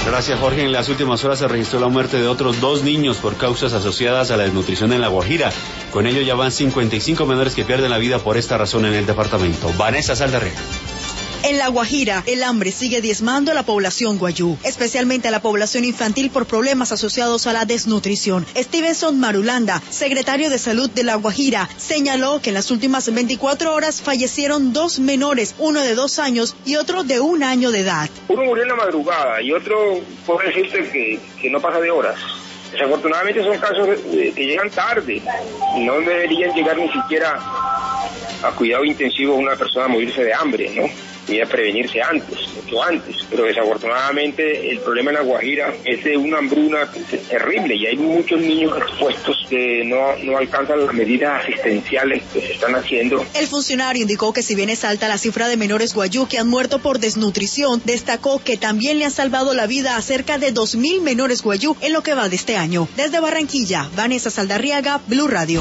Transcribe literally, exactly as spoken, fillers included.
Gracias, Jorge. En las últimas horas se registró la muerte de otros dos niños por causas asociadas a la desnutrición en La Guajira. Con ello ya van cincuenta y cinco menores que pierden la vida por esta razón en el departamento. Vanessa Saldarriaga. En La Guajira, el hambre sigue diezmando a la población guayú, especialmente a la población infantil por problemas asociados a la desnutrición. Stevenson Marulanda, secretario de Salud de La Guajira, señaló que en las últimas veinticuatro horas fallecieron dos menores, uno de dos años y otro de un año de edad. Uno murió en la madrugada y otro, puedo decirte que, que no pasa de horas. Desafortunadamente son casos que llegan tarde, no deberían llegar ni siquiera a cuidado intensivo una persona a morirse de hambre, ¿no? Y a prevenirse antes, mucho antes, pero desafortunadamente el problema en La Guajira es de una hambruna terrible y hay muchos niños expuestos que no, no alcanzan las medidas asistenciales que se están haciendo. El funcionario indicó que si bien es alta la cifra de menores guayú que han muerto por desnutrición, destacó que también le han salvado la vida a cerca de dos mil menores guayú en lo que va de este año. Desde Barranquilla, Vanessa Saldarriaga, Blue Radio.